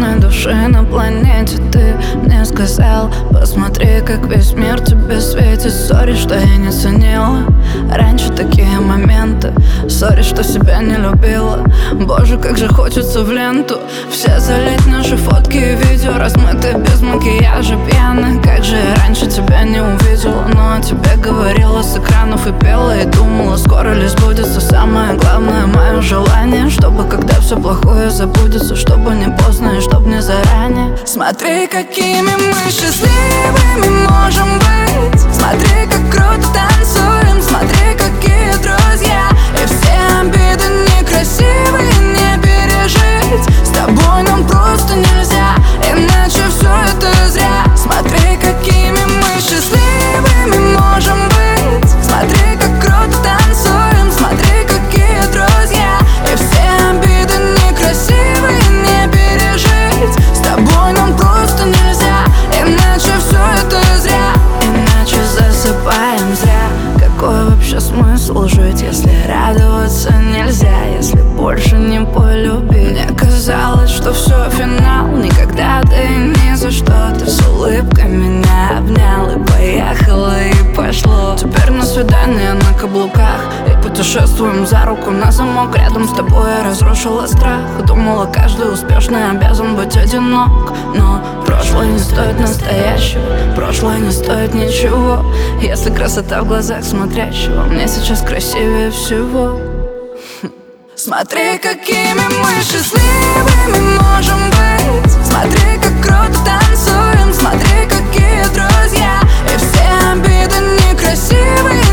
одной души на планете. Ты мне сказал: посмотри, как весь мир тебе светит. Сори, что я не ценила раньше такие моменты. Сори, что себя не любила. Боже, как же хочется в ленту все залить наши фотки и видео, размытые без макияжа, пьяных. Как же я раньше тебя не увидела, но о тебе говорила с экранов и пела, и думала, скоро ли сбудется самое главное мое желание, чтобы когда все плохое забудется, чтобы не поздно и чтоб не заранее. Смотри, какими мы счастливыми можем быть. Смотри, как круто танцуем. Смотри, какие друзья. И все обиды некрасивые не пережить. С тобой нам просто нельзя, иначе все это зря. Смотри, какими мы счастливыми можем быть. Смотри, как круто танцуем. Смотри, какие друзья. И все обиды некрасивые не пережить. С тобой нам просто нельзя, иначе все это зря. Иначе засыпаем зря. Какой вообще смысл жить, если радоваться нельзя, если больше не полюбить? Мне казалось, что все финал, никогда ты ни за что. Ты с улыбкой меня обнял и поехало, и пошло. Теперь на свидание на каблуках и путешествуем за руку на замок. Рядом с тобой я разрушила страх. Думала, каждый успешный обязан быть одинок, но прошлое не стоит настоящего, прошлое не стоит ничего, если красота в глазах смотрящего мне сейчас красивее всего. Смотри, какими мы счастливыми можем быть. Смотри, как круто танцуем. Смотри, какие друзья. И все обиды некрасивые